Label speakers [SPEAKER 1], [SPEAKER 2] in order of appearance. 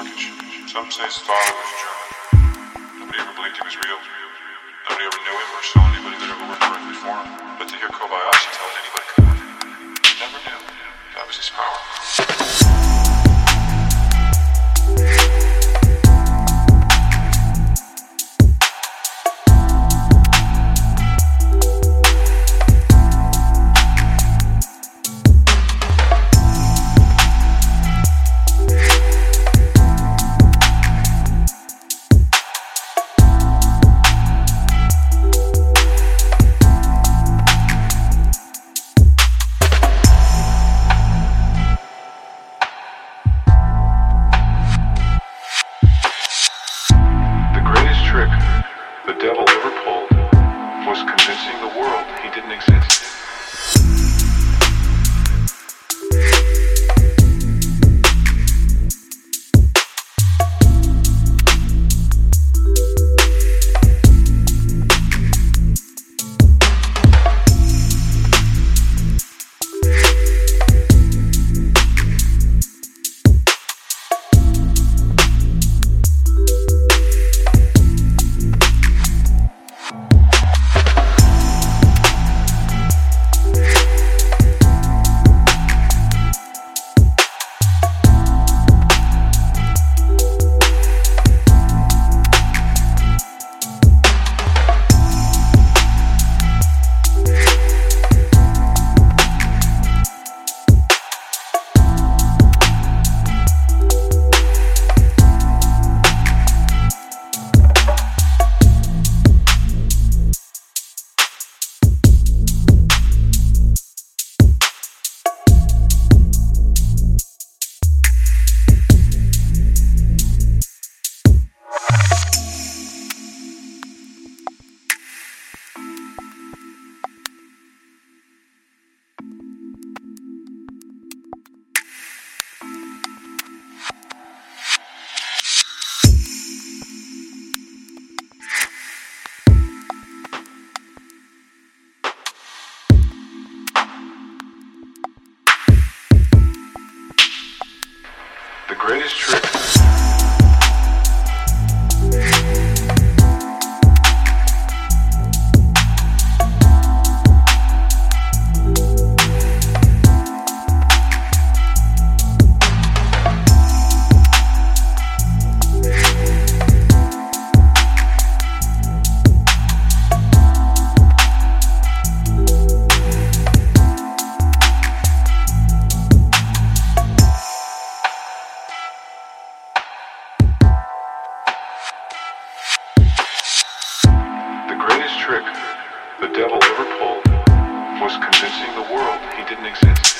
[SPEAKER 1] wreckage. Some say his father was German. Nobody ever believed he was real. Nobody ever knew him or saw anybody that ever worked directly for him. But to hear Kobayashi tell it, anybody could believe it. He never knew. That was his power. The devil ever pulled was convincing the world he didn't exist. The greatest trick. The devil ever pulled was convincing the world he didn't exist.